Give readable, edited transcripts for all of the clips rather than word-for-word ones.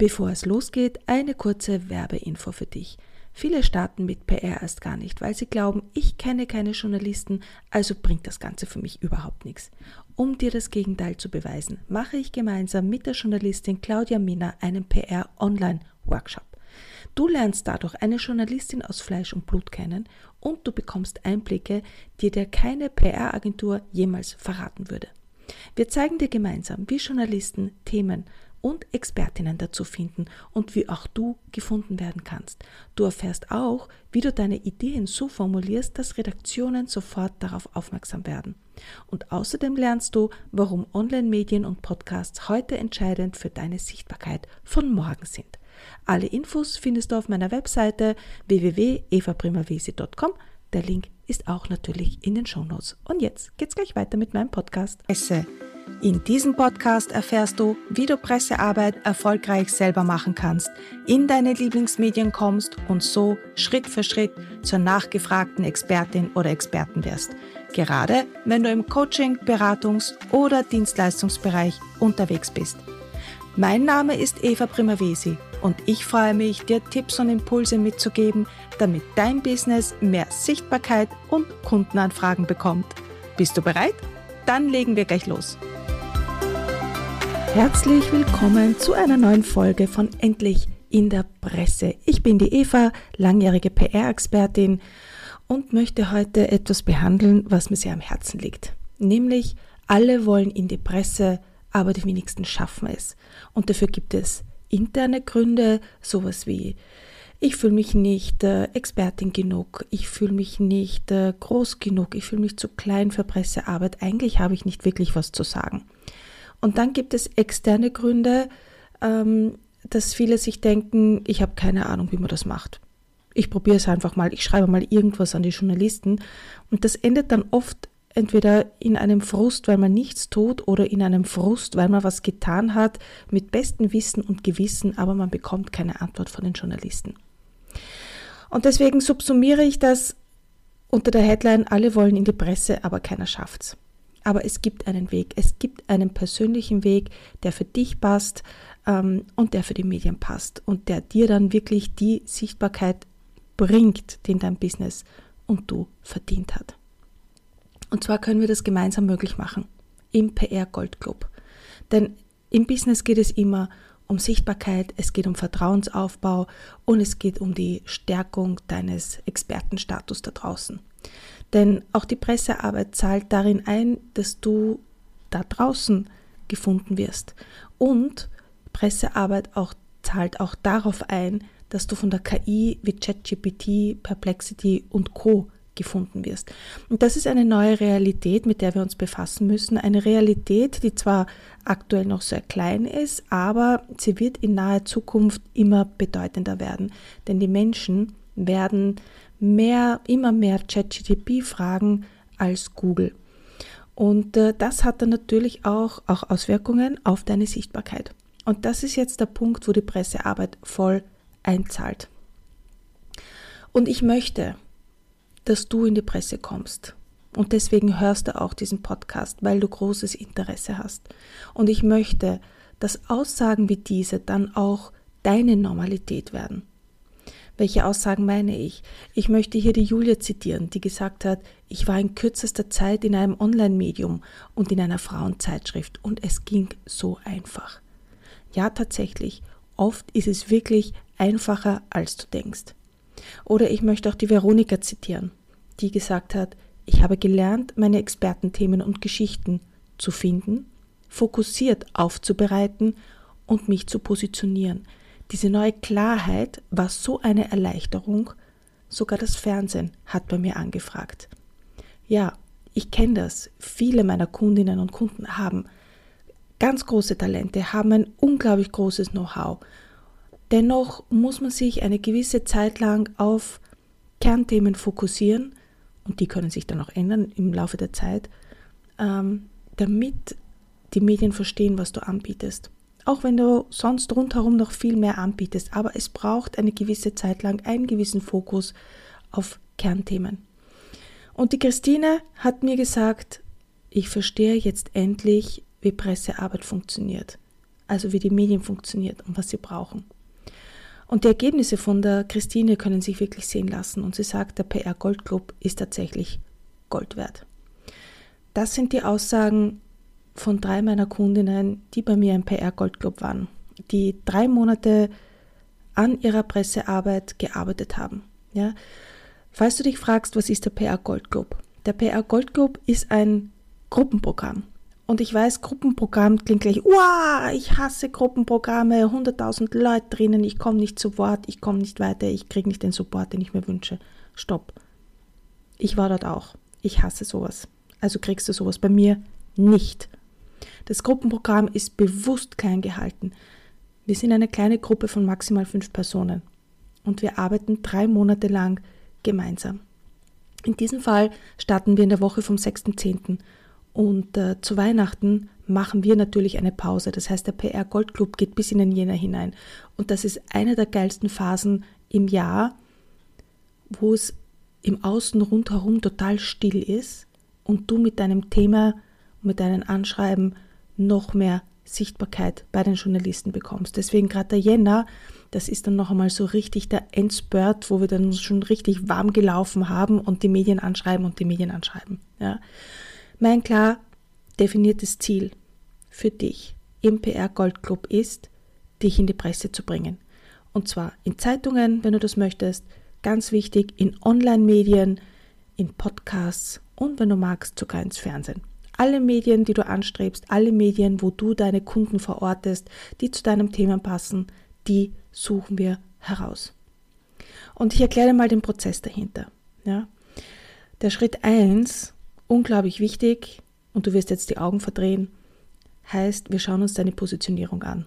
Bevor es losgeht, eine kurze Werbeinfo für dich. Viele starten mit PR erst gar nicht, weil sie glauben, ich kenne keine Journalisten, also bringt das Ganze für mich überhaupt nichts. Um dir das Gegenteil zu beweisen, mache ich gemeinsam mit der Journalistin Claudia Minner einen PR-Online-Workshop. Du lernst dadurch eine Journalistin aus Fleisch und Blut kennen und du bekommst Einblicke, die dir keine PR-Agentur jemals verraten würde. Wir zeigen dir gemeinsam, wie Journalisten Themen und Expertinnen dazu finden und wie auch du gefunden werden kannst. Du erfährst auch, wie du deine Ideen so formulierst, dass Redaktionen sofort darauf aufmerksam werden. Und außerdem lernst du, warum Online-Medien und Podcasts heute entscheidend für deine Sichtbarkeit von morgen sind. Alle Infos findest du auf meiner Webseite www.evaprimavesi.com. Der Link ist auch natürlich in den Shownotes. Und jetzt geht's gleich weiter mit meinem Podcast. In diesem Podcast erfährst du, wie du Pressearbeit erfolgreich selber machen kannst, in deine Lieblingsmedien kommst und so Schritt für Schritt zur nachgefragten Expertin oder Experten wirst. Gerade wenn du im Coaching-, Beratungs- oder Dienstleistungsbereich unterwegs bist. Mein Name ist Eva Primavesi und ich freue mich, dir Tipps und Impulse mitzugeben, damit dein Business mehr Sichtbarkeit und Kundenanfragen bekommt. Bist du bereit? Dann legen wir gleich los. Herzlich willkommen zu einer neuen Folge von Endlich in der Presse. Ich bin die Eva, langjährige PR-Expertin und möchte heute etwas behandeln, was mir sehr am Herzen liegt. Nämlich, alle wollen in die Presse, aber die wenigsten schaffen es. Und dafür gibt es interne Gründe, sowas wie: ich fühle mich nicht Expertin genug, ich fühle mich nicht groß genug, ich fühle mich zu klein für Pressearbeit, eigentlich habe ich nicht wirklich was zu sagen. Und dann gibt es externe Gründe, dass viele sich denken, ich habe keine Ahnung, wie man das macht. Ich probiere es einfach mal, ich schreibe mal irgendwas an die Journalisten und das endet dann oft entweder in einem Frust, weil man nichts tut, oder in einem Frust, weil man was getan hat, mit bestem Wissen und Gewissen, aber man bekommt keine Antwort von den Journalisten. Und deswegen subsumiere ich das unter der Headline: Alle wollen in die Presse, aber keiner schafft's. Aber es gibt einen Weg, es gibt einen persönlichen Weg, der für dich passt und der für die Medien passt und der dir dann wirklich die Sichtbarkeit bringt, den dein Business und du verdient hat. Und zwar können wir das gemeinsam möglich machen im PR Gold Club. Denn im Business geht es immer um Sichtbarkeit, es geht um Vertrauensaufbau und es geht um die Stärkung deines Expertenstatus da draußen. Denn auch die Pressearbeit zahlt darin ein, dass du da draußen gefunden wirst. Und Pressearbeit zahlt auch darauf ein, dass du von der KI wie ChatGPT, Perplexity und Co. gefunden wirst. Und das ist eine neue Realität, mit der wir uns befassen müssen. Eine Realität, die zwar aktuell noch sehr klein ist, aber sie wird in naher Zukunft immer bedeutender werden. Denn die Menschen werden immer mehr ChatGPT fragen als Google. Und das hat dann natürlich auch Auswirkungen auf deine Sichtbarkeit. Und das ist jetzt der Punkt, wo die Pressearbeit voll einzahlt. Und ich möchte, dass du in die Presse kommst. Und deswegen hörst du auch diesen Podcast, weil du großes Interesse hast. Und ich möchte, dass Aussagen wie diese dann auch deine Normalität werden. Welche Aussagen meine ich? Ich möchte hier die Julia zitieren, die gesagt hat: Ich war in kürzester Zeit in einem Online-Medium und in einer Frauenzeitschrift und es ging so einfach. Ja, tatsächlich, oft ist es wirklich einfacher, als du denkst. Oder ich möchte auch die Veronika zitieren, die gesagt hat: Ich habe gelernt, meine Expertenthemen und Geschichten zu finden, fokussiert aufzubereiten und mich zu positionieren. Diese neue Klarheit war so eine Erleichterung, sogar das Fernsehen hat bei mir angefragt. Ja, ich kenne das. Viele meiner Kundinnen und Kunden haben ganz große Talente, haben ein unglaublich großes Know-how. Dennoch muss man sich eine gewisse Zeit lang auf Kernthemen fokussieren, und die können sich dann auch ändern im Laufe der Zeit, damit die Medien verstehen, was du anbietest. Auch wenn du sonst rundherum noch viel mehr anbietest, aber es braucht eine gewisse Zeit lang einen gewissen Fokus auf Kernthemen. Und die Christine hat mir gesagt: Ich verstehe jetzt endlich, wie Pressearbeit funktioniert. also wie die Medien funktionieren und was sie brauchen. Und die Ergebnisse von der Christine können sich wirklich sehen lassen und sie sagt, der PR Gold Club ist tatsächlich Gold wert. Das sind die Aussagen von 3 meiner Kundinnen, die bei mir im PR Gold Club waren, die 3 Monate an ihrer Pressearbeit gearbeitet haben. Ja? Falls du dich fragst, was ist der PR Gold Club? Der PR Gold Club ist ein Gruppenprogramm. Und ich weiß, Gruppenprogramm klingt gleich, ich hasse Gruppenprogramme, 100.000 Leute drinnen, ich komme nicht zu Wort, ich komme nicht weiter, ich kriege nicht den Support, den ich mir wünsche. Stopp. Ich war dort auch. Ich hasse sowas. Also kriegst du sowas bei mir nicht. Das Gruppenprogramm ist bewusst klein gehalten. Wir sind eine kleine Gruppe von maximal 5 Personen und wir arbeiten 3 Monate lang gemeinsam. In diesem Fall starten wir in der Woche vom 6.10. Und zu Weihnachten machen wir natürlich eine Pause. Das heißt, der PR Gold Club geht bis in den Jänner hinein. Und das ist eine der geilsten Phasen im Jahr, wo es im Außen rundherum total still ist und du mit deinem Thema, mit deinen Anschreiben noch mehr Sichtbarkeit bei den Journalisten bekommst. Deswegen gerade der Jänner, das ist dann noch einmal so richtig der Endspurt, wo wir dann schon richtig warm gelaufen haben und die Medien anschreiben. Ja. Mein klar definiertes Ziel für dich im PR Gold Club ist, dich in die Presse zu bringen. Und zwar in Zeitungen, wenn du das möchtest, ganz wichtig, in Online-Medien, in Podcasts und wenn du magst, sogar ins Fernsehen. Alle Medien, die du anstrebst, alle Medien, wo du deine Kunden verortest, die zu deinem Thema passen, die suchen wir heraus. Und ich erkläre dir mal den Prozess dahinter. Ja? Der Schritt 1, unglaublich wichtig, und du wirst jetzt die Augen verdrehen, heißt, wir schauen uns deine Positionierung an.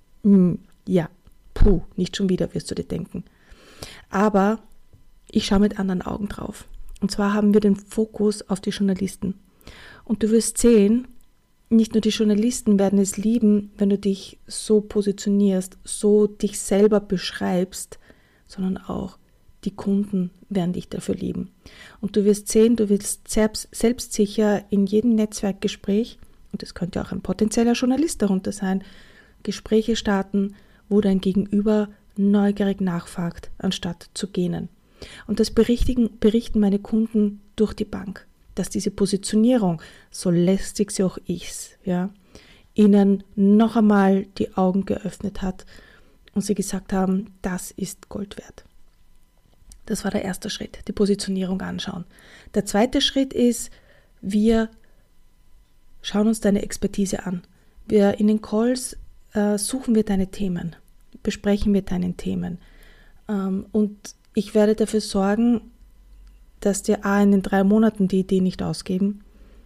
Nicht schon wieder, wirst du dir denken. Aber ich schaue mit anderen Augen drauf. Und zwar haben wir den Fokus auf die Journalisten. Und du wirst sehen, nicht nur die Journalisten werden es lieben, wenn du dich so positionierst, so dich selber beschreibst, sondern auch die Kunden werden dich dafür lieben. Und du wirst sehen, du wirst selbstsicher in jedem Netzwerkgespräch, und es könnte auch ein potenzieller Journalist darunter sein, Gespräche starten, wo dein Gegenüber neugierig nachfragt, anstatt zu gähnen. Und das berichten meine Kunden durch die Bank, dass diese Positionierung, so lästig sie auch ist, ja, ihnen noch einmal die Augen geöffnet hat und sie gesagt haben, das ist Gold wert. Das war der erste Schritt, die Positionierung anschauen. Der zweite Schritt ist, wir schauen uns deine Expertise an. In den Calls suchen wir deine Themen, besprechen wir deine Themen. Und ich werde dafür sorgen, dass dir in den 3 Monaten die Ideen nicht ausgehen.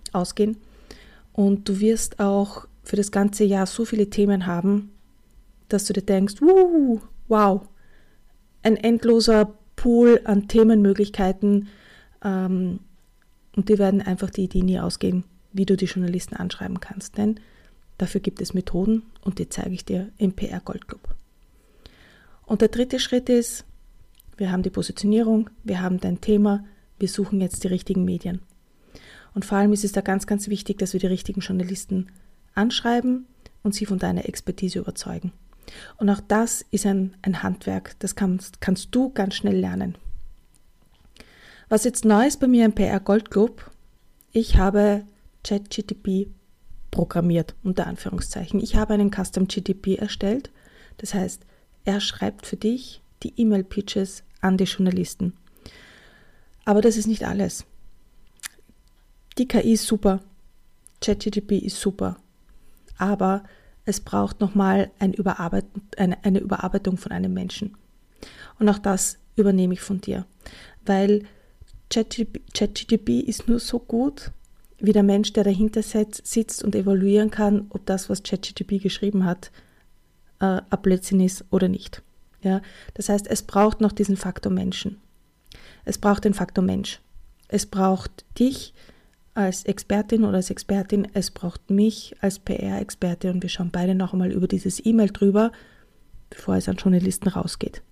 Und du wirst auch für das ganze Jahr so viele Themen haben, dass du dir denkst, wow, ein endloser Pool an Themenmöglichkeiten. Und die werden einfach die Ideen nie ausgehen, wie du die Journalisten anschreiben kannst. Denn dafür gibt es Methoden und die zeige ich dir im PR Gold Club. Und der dritte Schritt ist, wir haben die Positionierung, wir haben dein Thema, wir suchen jetzt die richtigen Medien. Und vor allem ist es da ganz, ganz wichtig, dass wir die richtigen Journalisten anschreiben und sie von deiner Expertise überzeugen. Und auch das ist ein Handwerk, das kannst du ganz schnell lernen. Was jetzt neu ist bei mir im PR Gold Club, ich habe ChatGPT programmiert, unter Anführungszeichen. Ich habe einen Custom GTP erstellt, das heißt, er schreibt für dich die E-Mail-Pitches an die Journalisten. Aber das ist nicht alles. Die KI ist super, ChatGPT ist super, aber es braucht nochmal eine Überarbeitung von einem Menschen. Und auch das übernehme ich von dir, weil ChatGPT ist nur so gut, wie der Mensch, der dahinter sitzt und evaluieren kann, ob das, was ChatGPT geschrieben hat, ein Blödsinn ist oder nicht. Ja? Das heißt, es braucht noch diesen Faktor Menschen. Es braucht den Faktor Mensch. Es braucht dich als Expertin oder als Expertin, es braucht mich als PR-Experte und wir schauen beide noch einmal über dieses E-Mail drüber, bevor es an Journalisten rausgeht.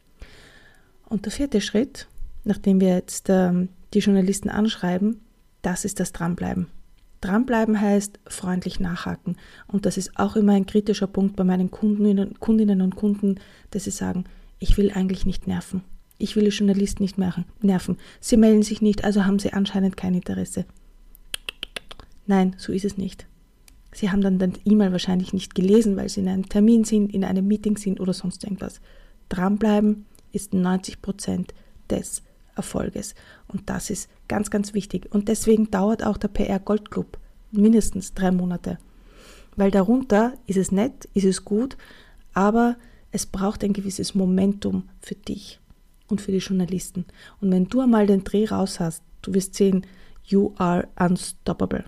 Und der vierte Schritt, nachdem wir jetzt die Journalisten anschreiben, das ist das Dranbleiben. Dranbleiben heißt freundlich nachhaken. Und das ist auch immer ein kritischer Punkt bei meinen Kundinnen und Kunden, dass sie sagen, ich will eigentlich nicht nerven. Ich will die Journalisten nicht nerven. Sie melden sich nicht, also haben sie anscheinend kein Interesse. Nein, so ist es nicht. Sie haben dann den E-Mail wahrscheinlich nicht gelesen, weil sie in einem Termin sind, in einem Meeting sind oder sonst irgendwas. Dranbleiben ist 90% des Erfolges. Und das ist ganz, ganz wichtig. Und deswegen dauert auch der PR Gold Club mindestens 3 Monate. Weil darunter ist es nett, ist es gut, aber es braucht ein gewisses Momentum für dich und für die Journalisten. Und wenn du einmal den Dreh raus hast, du wirst sehen, you are unstoppable.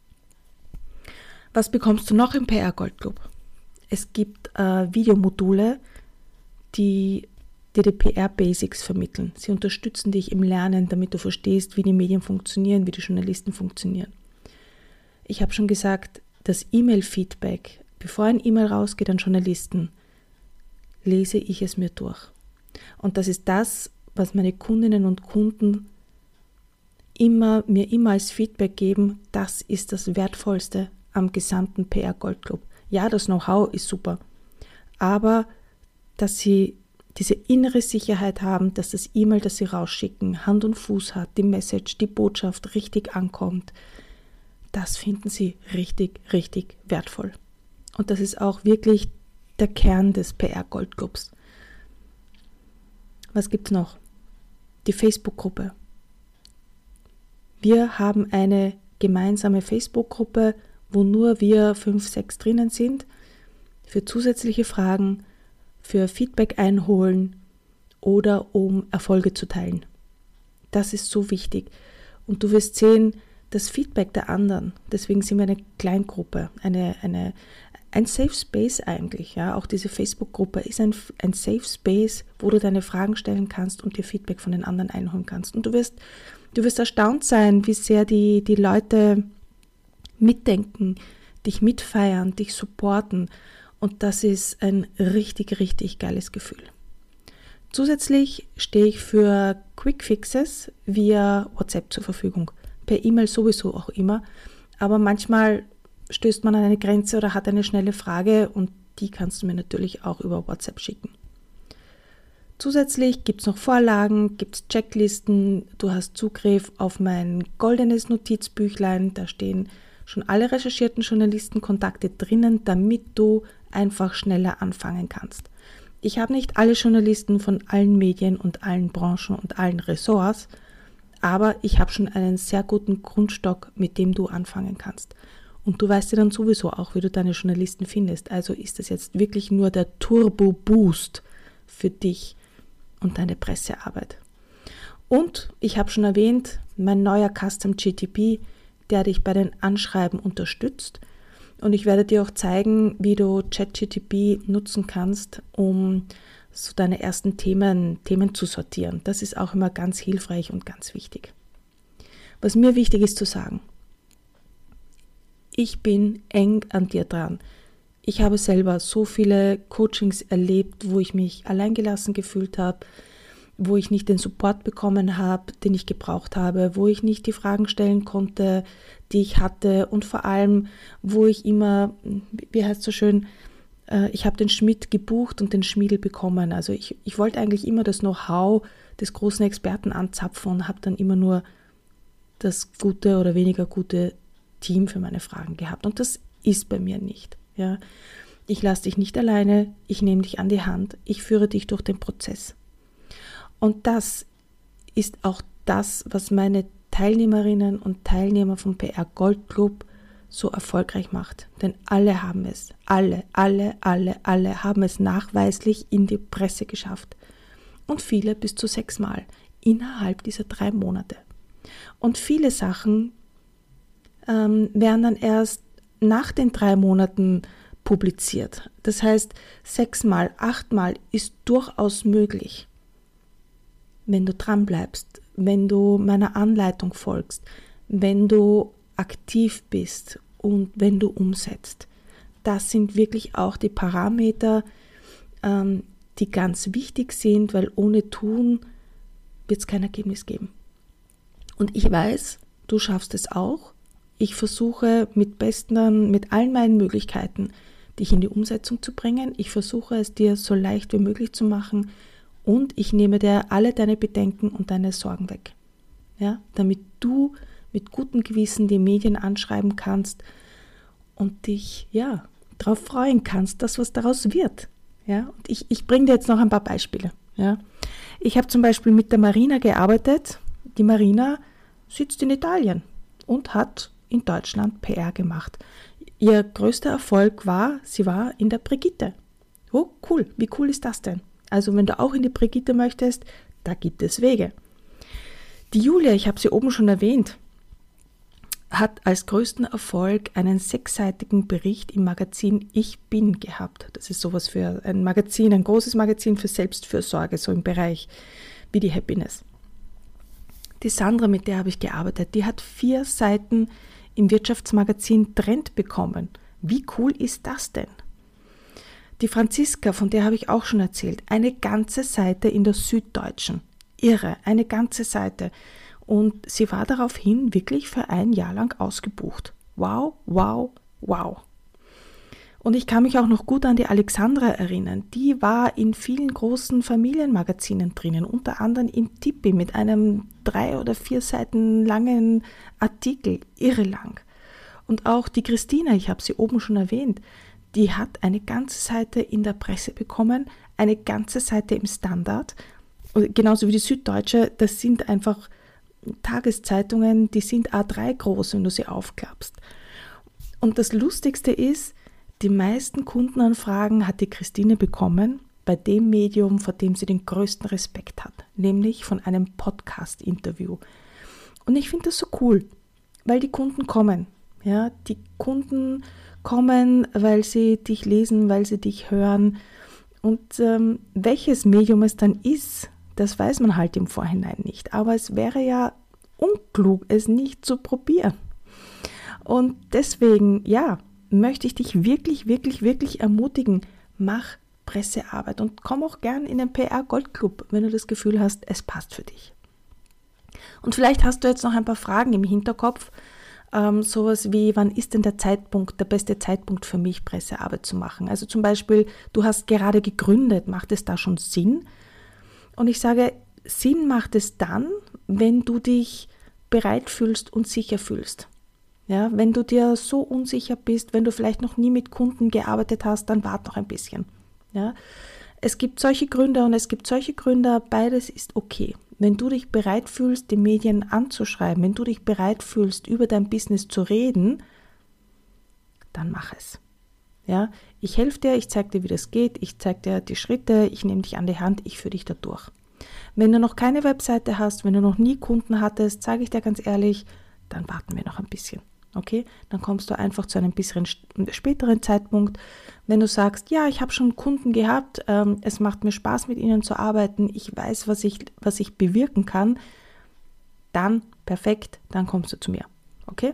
Was bekommst du noch im PR Gold Club? Es gibt Videomodule, die dir die PR-Basics vermitteln. Sie unterstützen dich im Lernen, damit du verstehst, wie die Medien funktionieren, wie die Journalisten funktionieren. Ich habe schon gesagt, das E-Mail-Feedback, bevor ein E-Mail rausgeht an Journalisten, lese ich es mir durch. Und das ist das, was meine Kundinnen und Kunden mir immer als Feedback geben, das ist das Wertvollste am gesamten PR Gold Club. Ja, das Know-how ist super, aber dass sie diese innere Sicherheit haben, dass das E-Mail, das sie rausschicken, Hand und Fuß hat, die Message, die Botschaft richtig ankommt, das finden sie richtig, richtig wertvoll. Und das ist auch wirklich der Kern des PR Gold Clubs. Was gibt's noch? Die Facebook-Gruppe. Wir haben eine gemeinsame Facebook-Gruppe, wo nur wir 5, 6 drinnen sind, für zusätzliche Fragen, für Feedback einholen oder um Erfolge zu teilen. Das ist so wichtig. Und du wirst sehen, das Feedback der anderen, deswegen sind wir eine Kleingruppe, ein Safe Space eigentlich. Ja? Auch diese Facebook-Gruppe ist ein Safe Space, wo du deine Fragen stellen kannst und dir Feedback von den anderen einholen kannst. Und du wirst erstaunt sein, wie sehr die Leute mitdenken, dich mitfeiern, dich supporten. Und das ist ein richtig, richtig geiles Gefühl. Zusätzlich stehe ich für Quick Fixes via WhatsApp zur Verfügung. Per E-Mail sowieso auch immer. Aber manchmal stößt man an eine Grenze oder hat eine schnelle Frage und die kannst du mir natürlich auch über WhatsApp schicken. Zusätzlich gibt es noch Vorlagen, gibt es Checklisten, du hast Zugriff auf mein goldenes Notizbüchlein, da stehen schon alle recherchierten Journalistenkontakte drinnen, damit du einfach schneller anfangen kannst. Ich habe nicht alle Journalisten von allen Medien und allen Branchen und allen Ressorts, aber ich habe schon einen sehr guten Grundstock, mit dem du anfangen kannst. Und du weißt ja dann sowieso auch, wie du deine Journalisten findest. Also ist das jetzt wirklich nur der Turbo-Boost für dich und deine Pressearbeit. Und ich habe schon erwähnt, mein neuer Custom GTP, der dich bei den Anschreiben unterstützt. Und ich werde dir auch zeigen, wie du ChatGTP nutzen kannst, um so deine ersten Themen zu sortieren. Das ist auch immer ganz hilfreich und ganz wichtig. Was mir wichtig ist zu sagen, ich bin eng an dir dran. Ich habe selber so viele Coachings erlebt, wo ich mich alleingelassen gefühlt habe, wo ich nicht den Support bekommen habe, den ich gebraucht habe, wo ich nicht die Fragen stellen konnte, die ich hatte und vor allem, wo ich immer, wie heißt es so schön, ich habe den Schmied gebucht und den Schmiedel bekommen. Also ich wollte eigentlich immer das Know-how des großen Experten anzapfen und habe dann immer nur das gute oder weniger gute Team für meine Fragen gehabt. Und das ist bei mir nicht. Ja. Ich lasse dich nicht alleine, ich nehme dich an die Hand, ich führe dich durch den Prozess. Und das ist auch das, was meine Teilnehmerinnen und Teilnehmer vom PR Gold Club so erfolgreich macht. Denn alle haben es, alle haben es nachweislich in die Presse geschafft. Und viele bis zu 6 Mal innerhalb dieser 3 Monate. Und viele Sachen werden dann erst nach den 3 Monaten publiziert. Das heißt, 6 Mal, 8 Mal ist durchaus möglich. Wenn du dran bleibst, wenn du meiner Anleitung folgst, wenn du aktiv bist und wenn du umsetzt. Das sind wirklich auch die Parameter, die ganz wichtig sind, weil ohne Tun wird es kein Ergebnis geben. Und ich weiß, du schaffst es auch. Ich versuche mit allen meinen Möglichkeiten, dich in die Umsetzung zu bringen. Ich versuche es dir so leicht wie möglich zu machen und ich nehme dir alle deine Bedenken und deine Sorgen weg. Ja, damit du mit gutem Gewissen die Medien anschreiben kannst und dich darauf freuen kannst, dass was daraus wird. Ja, und ich bringe dir jetzt noch ein paar Beispiele. Ja. Ich habe zum Beispiel mit der Marina gearbeitet. Die Marina sitzt in Italien und hat in Deutschland PR gemacht. Ihr größter Erfolg war, sie war in der Brigitte. Oh, cool. Wie cool ist das denn? Also wenn du auch in die Brigitte möchtest, da gibt es Wege. Die Julia, ich habe sie oben schon erwähnt, hat als größten Erfolg einen 6-seitigen Bericht im Magazin Ich Bin gehabt. Das ist sowas für ein Magazin, ein großes Magazin für Selbstfürsorge, so im Bereich wie die Happiness. Die Sandra, mit der habe ich gearbeitet, die hat 4 Seiten im Wirtschaftsmagazin Trend bekommen. Wie cool ist das denn? Die Franziska, von der habe ich auch schon erzählt, eine ganze Seite in der Süddeutschen. Irre, eine ganze Seite. Und sie war daraufhin wirklich für ein Jahr lang ausgebucht. Wow, wow, wow. Und ich kann mich auch noch gut an die Alexandra erinnern. Die war in vielen großen Familienmagazinen drinnen, unter anderem im Tippi mit einem 3 oder 4 Seiten langen Artikel, irre lang. Und auch die Christina, ich habe sie oben schon erwähnt, die hat eine ganze Seite in der Presse bekommen, eine ganze Seite im Standard, genauso wie die Süddeutsche. Das sind einfach Tageszeitungen, die sind A3 groß, wenn du sie aufklappst. Und das Lustigste ist, die meisten Kundenanfragen hat die Christine bekommen bei dem Medium, vor dem sie den größten Respekt hat, nämlich von einem Podcast-Interview. Und ich finde das so cool, weil die Kunden kommen. Ja, die Kunden kommen, weil sie dich lesen, weil sie dich hören. Und welches Medium es dann ist, das weiß man halt im Vorhinein nicht. Aber es wäre ja unklug, es nicht zu probieren. Und deswegen, möchte ich dich wirklich, wirklich, wirklich ermutigen, mach Pressearbeit und komm auch gern in den PR Gold Club, wenn du das Gefühl hast, es passt für dich. Und vielleicht hast du jetzt noch ein paar Fragen im Hinterkopf, sowas wie, wann ist denn der beste Zeitpunkt für mich, Pressearbeit zu machen? Also zum Beispiel, du hast gerade gegründet, macht es da schon Sinn? Und ich sage, Sinn macht es dann, wenn du dich bereit fühlst und sicher fühlst. Ja, wenn du dir so unsicher bist, wenn du vielleicht noch nie mit Kunden gearbeitet hast, dann warte noch ein bisschen. Ja, es gibt solche Gründer und es gibt solche Gründer, beides ist okay. Wenn du dich bereit fühlst, die Medien anzuschreiben, wenn du dich bereit fühlst, über dein Business zu reden, dann mach es. Ja, ich helfe dir, ich zeige dir, wie das geht, ich zeige dir die Schritte, ich nehme dich an die Hand, ich führe dich da durch. Wenn du noch keine Webseite hast, wenn du noch nie Kunden hattest, sage ich dir ganz ehrlich, dann warten wir noch ein bisschen. Okay, dann kommst du einfach zu einem bisschen späteren Zeitpunkt. Wenn du sagst, ja, ich habe schon Kunden gehabt, es macht mir Spaß, mit ihnen zu arbeiten, ich weiß, was ich bewirken kann, dann perfekt, dann kommst du zu mir. Okay?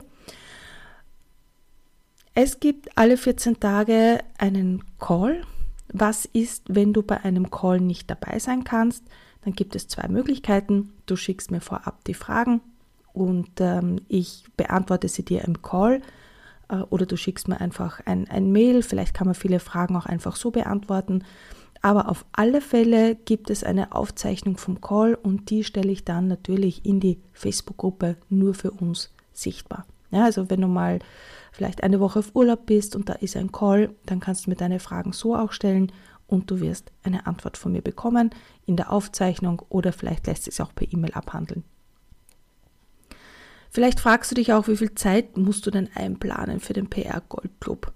Es gibt alle 14 Tage einen Call. Was ist, wenn du bei einem Call nicht dabei sein kannst? Dann gibt es 2 Möglichkeiten. Du schickst mir vorab die Fragen und ich beantworte sie dir im Call oder du schickst mir einfach ein Mail. Vielleicht kann man viele Fragen auch einfach so beantworten. Aber auf alle Fälle gibt es eine Aufzeichnung vom Call und die stelle ich dann natürlich in die Facebook-Gruppe nur für uns sichtbar. Ja, also wenn du mal vielleicht eine Woche auf Urlaub bist und da ist ein Call, dann kannst du mir deine Fragen so auch stellen und du wirst eine Antwort von mir bekommen in der Aufzeichnung oder vielleicht lässt es auch per E-Mail abhandeln. Vielleicht fragst du dich auch, wie viel Zeit musst du denn einplanen für den PR Gold Club?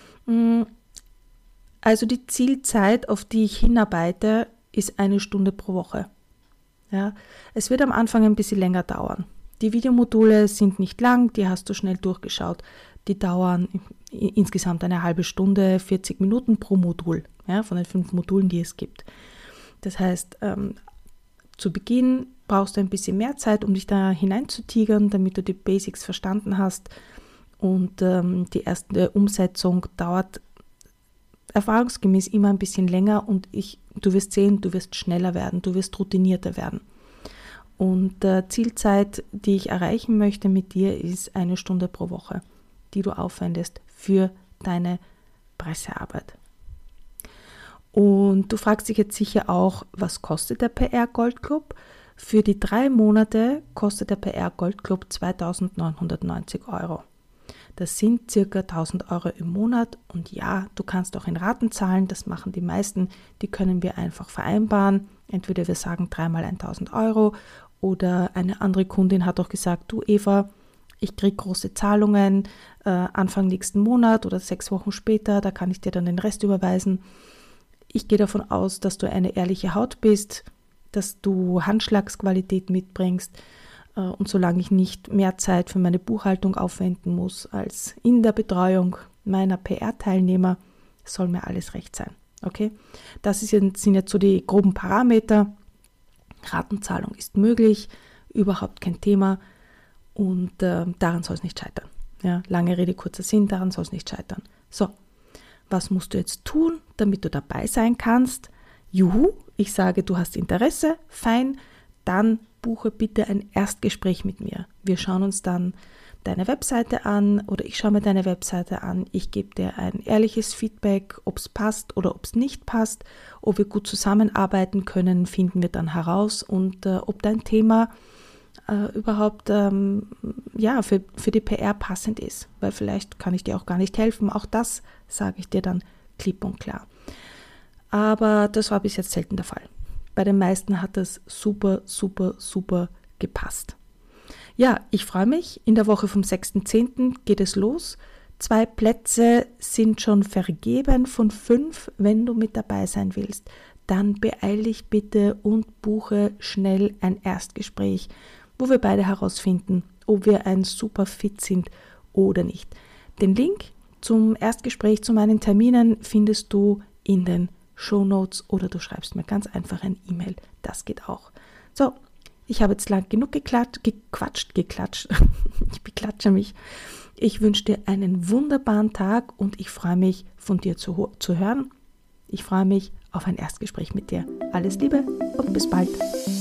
Also die Zielzeit, auf die ich hinarbeite, ist 1 Stunde pro Woche. Ja, es wird am Anfang ein bisschen länger dauern. Die Videomodule sind nicht lang, die hast du schnell durchgeschaut. Die dauern insgesamt eine halbe Stunde, 40 Minuten pro Modul, ja, von den 5 Modulen, die es gibt. Das heißt, zu Beginn brauchst du ein bisschen mehr Zeit, um dich da hineinzutigern, damit du die Basics verstanden hast. Und die erste Umsetzung dauert erfahrungsgemäß immer ein bisschen länger und du wirst sehen, du wirst schneller werden, du wirst routinierter werden. Und Zielzeit, die ich erreichen möchte mit dir, ist 1 Stunde pro Woche, die du aufwendest für deine Pressearbeit. Und du fragst dich jetzt sicher auch, was kostet der PR Gold Club? Für die 3 Monate kostet der PR Gold Club 2.990 €. Das sind ca. 1.000 € im Monat und ja, du kannst auch in Raten zahlen, das machen die meisten, die können wir einfach vereinbaren. Entweder wir sagen 3 mal 1.000 € oder eine andere Kundin hat auch gesagt, du Eva, ich kriege große Zahlungen Anfang nächsten Monat oder 6 Wochen später, da kann ich dir dann den Rest überweisen. Ich gehe davon aus, dass du eine ehrliche Haut bist, dass du Handschlagsqualität mitbringst und solange ich nicht mehr Zeit für meine Buchhaltung aufwenden muss als in der Betreuung meiner PR-Teilnehmer, soll mir alles recht sein. Okay? Das sind jetzt so die groben Parameter. Ratenzahlung ist möglich, überhaupt kein Thema und daran soll es nicht scheitern. Ja, lange Rede, kurzer Sinn, daran soll es nicht scheitern. So, was musst du jetzt tun, damit du dabei sein kannst? Juhu, ich sage, du hast Interesse, fein, dann buche bitte ein Erstgespräch mit mir. Wir schauen uns dann deine Webseite an oder ich schaue mir deine Webseite an. Ich gebe dir ein ehrliches Feedback, ob es passt oder ob es nicht passt, ob wir gut zusammenarbeiten können, finden wir dann heraus und ob dein Thema überhaupt für die PR passend ist, weil vielleicht kann ich dir auch gar nicht helfen. Auch das sage ich dir dann klipp und klar. Aber das war bis jetzt selten der Fall. Bei den meisten hat das super, super, super gepasst. Ja, ich freue mich. In der Woche vom 6.10. geht es los. 2 Plätze sind schon vergeben von 5. Wenn du mit dabei sein willst, dann beeil dich bitte und buche schnell ein Erstgespräch, wo wir beide herausfinden, ob wir ein super Fit sind oder nicht. Den Link zum Erstgespräch, zu meinen Terminen findest du in den Shownotes oder du schreibst mir ganz einfach ein E-Mail. Das geht auch. So, ich habe jetzt lang genug geklatscht. Ich beklatsche mich. Ich wünsche dir einen wunderbaren Tag und ich freue mich, von dir zu hören. Ich freue mich auf ein Erstgespräch mit dir. Alles Liebe und bis bald.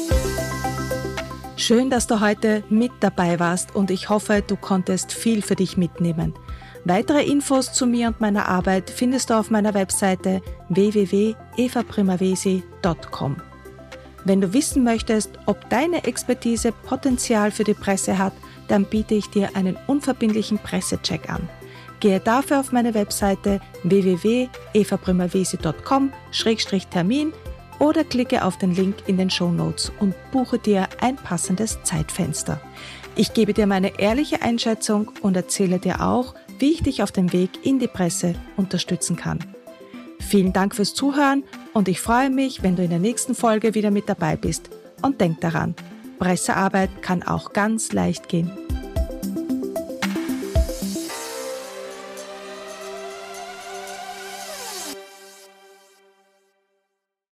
Schön, dass du heute mit dabei warst und ich hoffe, du konntest viel für dich mitnehmen. Weitere Infos zu mir und meiner Arbeit findest du auf meiner Webseite www.evaprimavesi.com. Wenn du wissen möchtest, ob deine Expertise Potenzial für die Presse hat, dann biete ich dir einen unverbindlichen Pressecheck an. Gehe dafür auf meine Webseite www.evaprimavesi.com/Termin oder klicke auf den Link in den Shownotes und buche dir ein passendes Zeitfenster. Ich gebe dir meine ehrliche Einschätzung und erzähle dir auch, wie ich dich auf dem Weg in die Presse unterstützen kann. Vielen Dank fürs Zuhören und ich freue mich, wenn du in der nächsten Folge wieder mit dabei bist. Und denk daran, Pressearbeit kann auch ganz leicht gehen.